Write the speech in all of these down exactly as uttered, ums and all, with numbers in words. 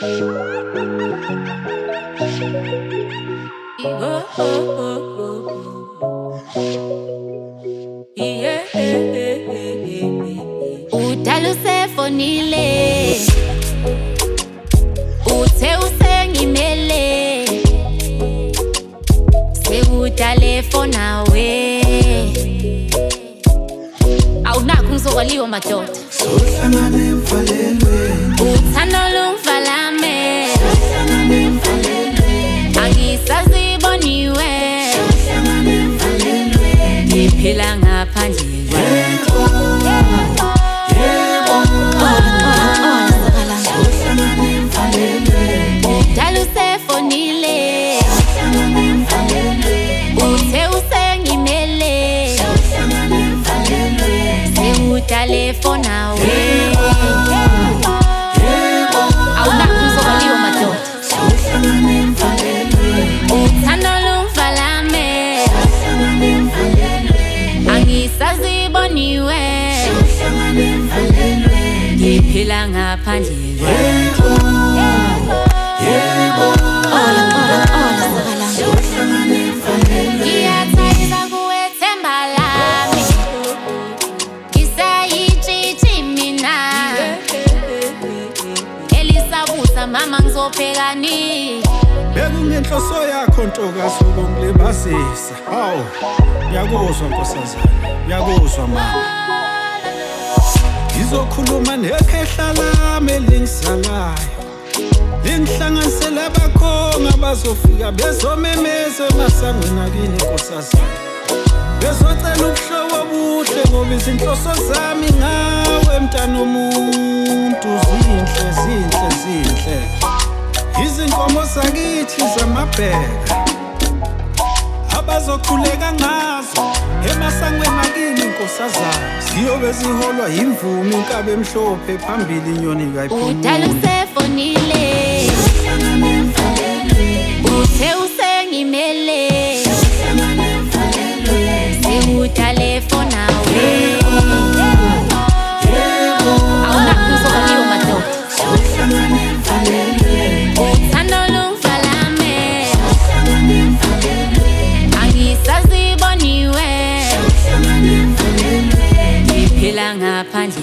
Udala usefonile uthe usengimele sekudale fona we awunakho ngizokwaliwa madoda sohlangana emvalelweni uthando lungvalame sohlangana emvalelweni angisaziboniwe sohlangana emvalelweni ngiphila ngaphandle udala usefonile uthe usengimele sekudale fona we awunakho ngizokwaliwa madoda uthando lungvalame angisaziboniwe ngiphila ngaphandle ngiyathayiza kuwethemba lami ngisayitshitshi mina elisabusa mama ngizophekani bekungenhloso yakho ntokazi ukungilibazisa hawu ngiyakuzwa nkosazana ngiyakuzwa mama ngizokhuluma nekhehla lami elingisalayo lingihlanganisela abakhonga bazofika bezomemeza emasangweni akini nkosazana bezocela ubuhlobo obuhle ngoba izinhloso zami ngawe mntana omuntu zinhle zinhle zinhle izinkomo zakithi zamabheka abazokhuleka ngazo emasangweni akini nkosazana ziyobe ziholwa imvumi inkabe emhlophe phambili inyoni kayiphumule udala usefonile uthe usengimele sekudale fona we awunakho ngizokwaliwa madoda uthando lungvalame angisaziboniwe ngiphila ngaphandle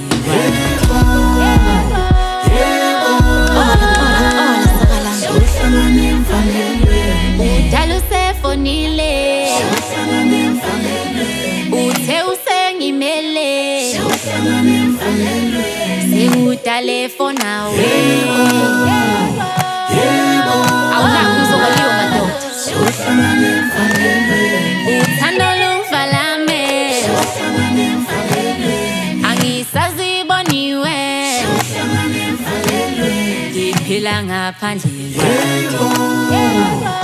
udala usefonile uthe usengimele sekudale fona we awunakho ngizokwaliwa madoda uthando lungvalame angisaziboniwe ngiphila ngaphandle